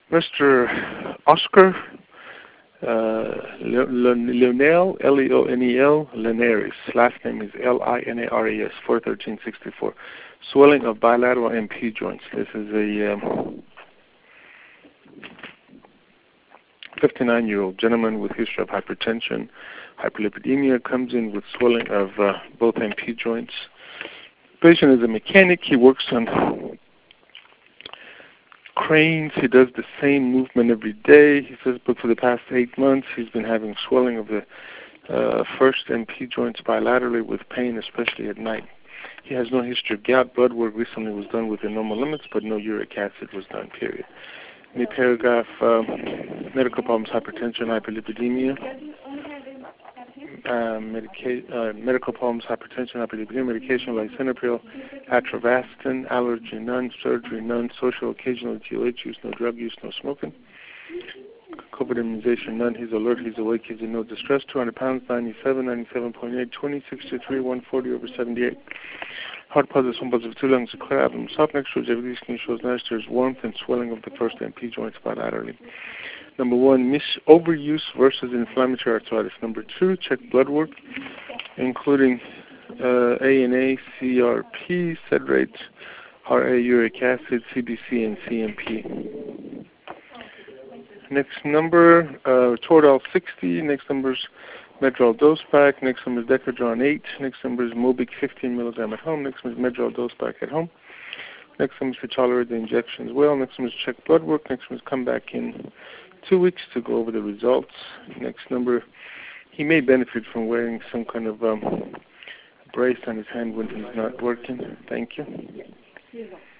Mr. Oscar Leonel, Leonel Linares. Last name is Linares, 41364. Swelling of bilateral MP joints. This is a 59-year-old gentleman with history of hypertension, hyperlipidemia, comes in with swelling of both MP joints. The patient is a mechanic. He works on cranes. He does the same movement every day. He says, but for the past 8 months, he's been having swelling of the first MP joints bilaterally with pain, especially at night. He has no history of gout. Blood work recently was done within normal limits, but no uric acid was done, period. In the paragraph, medical problems, hypertension, hyperlipidemia. Medical problems, hypertension, hyperlipidemia, medication, lisinopril, atrovastin, allergy none, surgery none, social occasional GOH use, no drug use, no smoking. COVID immunization none. He's alert, he's awake, he's in no distress. 200 pounds, 97, 97.8, 20, 63, 140 over 78. Heart positive, one positive, 2 lungs, a clear abdomen, soft neck, shows everything skin shows nice. There's warmth and swelling of the first MP joints bilaterally. Number 1, overuse versus inflammatory arthritis. Number 2, check blood work, including ANA, CRP, sed rate, RA, uric acid, CBC, and CMP. Next number, Toradol 60. Next number is Medrol dose pack. Next number is Decadron 8. Next number is Mobic 15 milligram at home. Next number is Medrol dose pack at home. Next number is to tolerate the injection as well. Next number is check blood work. Next number is come back in 2 weeks to go over the results. Next number, he may benefit from wearing some kind of brace on his hand when he's not working. Thank you.